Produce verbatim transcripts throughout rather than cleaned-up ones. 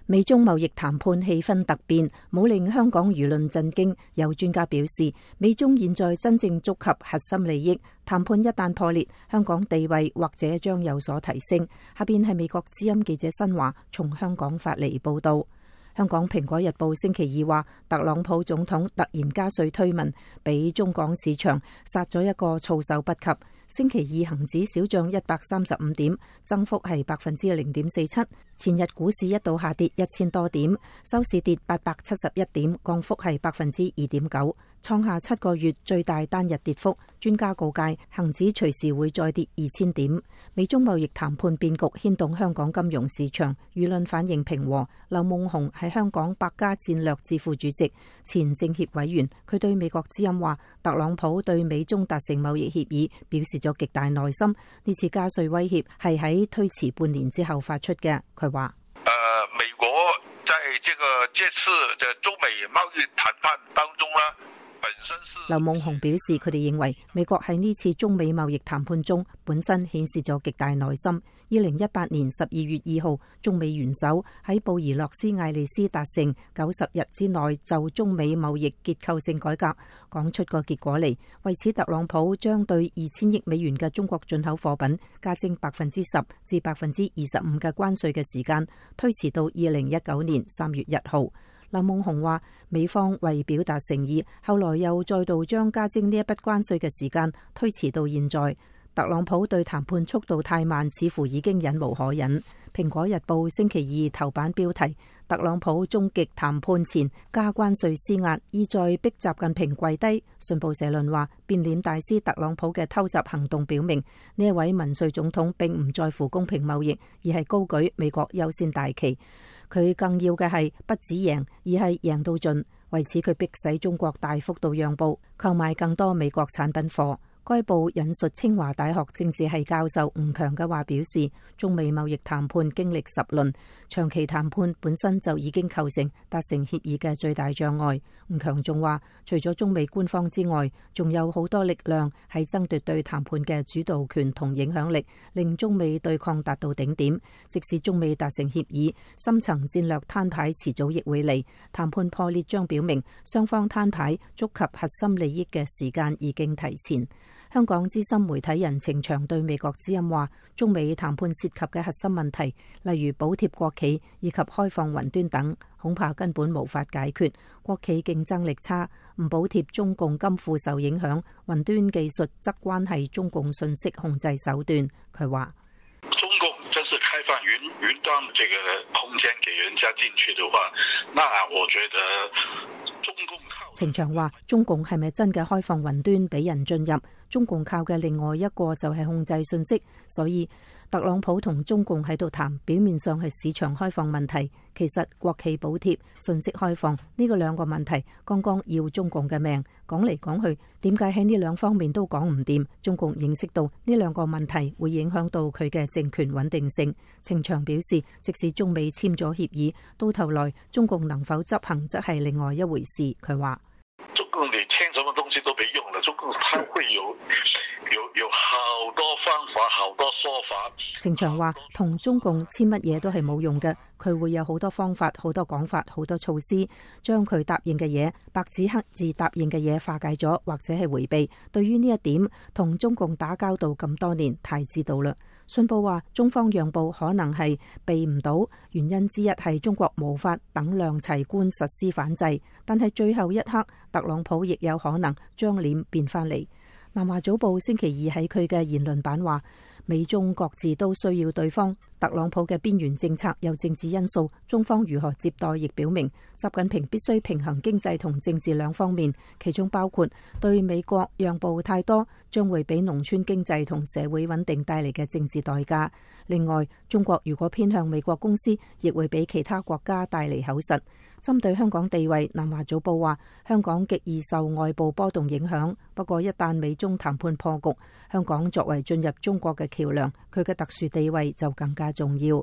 美中貿易談判氣氛突變，冇令香港輿論震驚。有專家表示，美中現在真正觸及核心利益，談判一旦破裂，香港地位或者將有所提升。下邊係美國之音記者新華從香港發嚟報道。香港蘋果日報星期二話，特朗普總統突然加稅推文，俾中港市場殺咗一個措手不及。星期二恒指小漲一百三十五點，增幅係百分之零點四七。前日股市一度下跌一千多點，收市跌八百七十一點，降幅係百分之二點九，創下七個月最大單日跌幅。專家告誡，恒指隨時會再跌二千點。美中貿易談判變局牽動香港金融市場，輿論反應平和。劉夢熊係香港百家戰略智庫主席、前政協委員，佢對美國之音話，特朗普對美中達成貿易協議表示咗極大耐心，呢次加稅威脅係喺推遲半年之後發出嘅。佢話： 呃，美國在這個這次的中美貿易談判當中呢，本身是劉夢熊表示，佢哋認為美國喺呢次中美貿易談判中本身顯示咗極大耐心。二零一八年十二月二號，中美元首喺布宜諾斯艾利斯達成九十日之內就中美貿易結構性改革講出個結果嚟。為此，特朗普將對二千億美元嘅中國進口貨品加徵百分之十至百分之二十五嘅關稅嘅時間推遲到二零一九年三月一號。劉夢熊話，美方為表達誠意，後來又再度將加徵呢一筆關稅嘅時間推遲到現在。特朗普對談判速度太慢，似乎已經忍無可忍。蘋果日報星期二頭版標題：特朗普終極談判前加關稅施壓，意在逼習近平跪低。信報社論話，變臉大師特朗普嘅偷襲行動表明，呢一位民粹總統並唔在乎公平貿易，而係高舉美國優先大旗。佢更要嘅係不止贏，而係贏到盡。為此，佢迫使中國大幅度讓步，購買更多美國產品貨。該報引述清華大學政治系教授吳強嘅話表示，中美貿易談判經歷十輪，長期談判本身就已經構成達成協議嘅最大障礙。吳強仲話，除咗中美官方之外，仲有好多力量喺爭奪對談判嘅主導權同影響力，令中美對抗達到頂點。即使中美達成協議，深層戰略攤牌遲早亦會嚟。談判破裂將表明雙方攤牌觸及核心利益嘅時間已經提前。香港資深媒體人程翔對美國之音話，中美談判涉及嘅核心問題，例如補貼國企以及開放雲端等，恐怕根本無法解決。國企競爭力差，唔補貼中共金庫受影響，雲端技術則關係中共信息控制手段。佢話： 中共真是開放雲雲端這個空間給人家進去的話，那我覺得中共靠。 程翔話：中共係咪真嘅開放雲端俾人進入？中共靠嘅另外一個就係控制信息，所以特朗普同中共喺度談，表面上係市場開放問題，其實國企補貼、信息開放呢個兩個問題，剛剛要中共嘅命。講嚟講去，點解喺呢兩方面都講唔掂？中共認識到呢兩個問題會影響到佢嘅政權穩定性。程翔表示，即使中美簽咗協議，到頭來中共能否執行，則係另外一回事。佢話： 中共你簽什麼東西都沒用了，中共它會有有有好多方法，好多說法。 程翔話，同中共簽乜嘢都係冇用嘅，佢會有好多方法、好多講法、好多措施，將佢答應嘅嘢、白紙黑字答應嘅嘢化解咗，或者係迴避。對於呢一點，同中共打交道咁多年，太知道啦。信報話，中方讓步可能係避唔到，原因之一係中國無法等量齊觀實施反制，但係最後一刻，特朗普亦有可能將臉變翻嚟。南華早報星期二喺佢嘅言論版話，美中各自都需要對方。特朗普嘅邊緣政策有政治因素，中方如何接待亦表明，習近平必須平衡經濟同政治兩方面，其中包括對美國讓步太多，將會俾農村經濟同社會穩定帶嚟嘅政治代價。另外，中國如果偏向美國公司，亦會俾其他國家帶嚟口實。針對香港地位，南華早報話，香港極易受外部波動影響，不過一旦美中談判破局，香港作為進入中國嘅橋樑，佢嘅特殊地位就更加重要。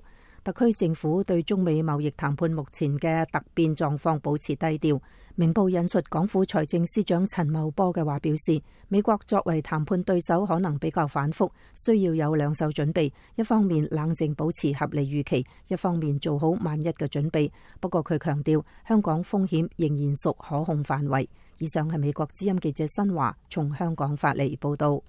特區政府對中美貿易談判目前嘅突變狀況保持低調。明報引述港府財政司長陳茂波嘅話表示，美國作為談判對手可能比較反覆，需要有兩手準備，一方面冷靜保持合理預期，一方面做好萬一嘅準備。不過佢強調，香港風險仍然屬可控範圍。以上係美國之音記者新華從香港發嚟報道。